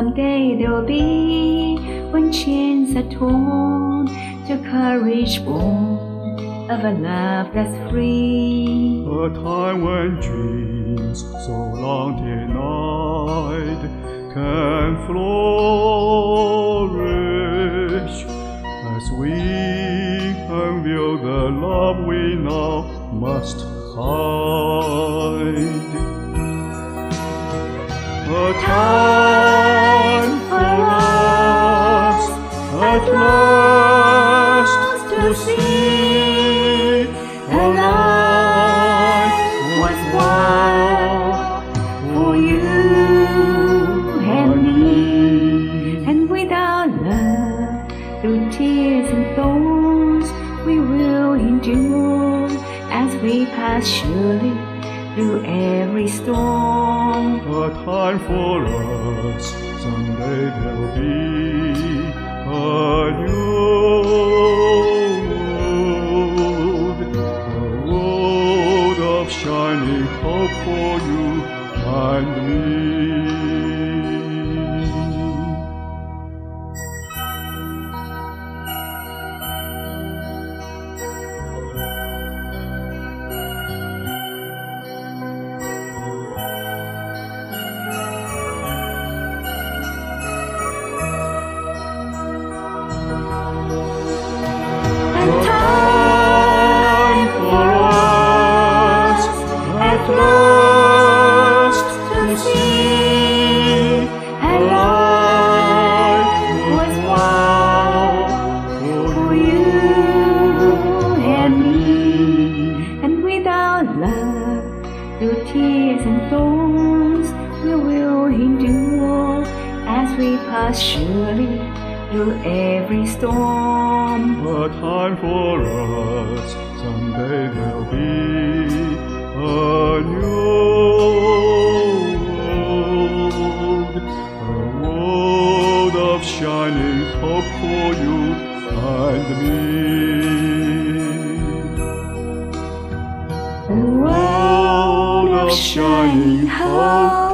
Someday there'll be when chains are torn, the courage born of a love that's free. A time when dreams so long denied can flourish as we unveil the love we now must hide. A time for us at last to see a life worthwhile For you and me, and without love, through tears and thorns, we will endure as we pass surely through every storm. A time for us, someday there'll be a new road of shining hope for you and me. Time for us at last to see a life worthwhile for you and me, and without love, through tears and thorns, we will endure as we pass surely through every storm. A time for us, someday there'll be a new road of shining hope for you and me. A world of shining hope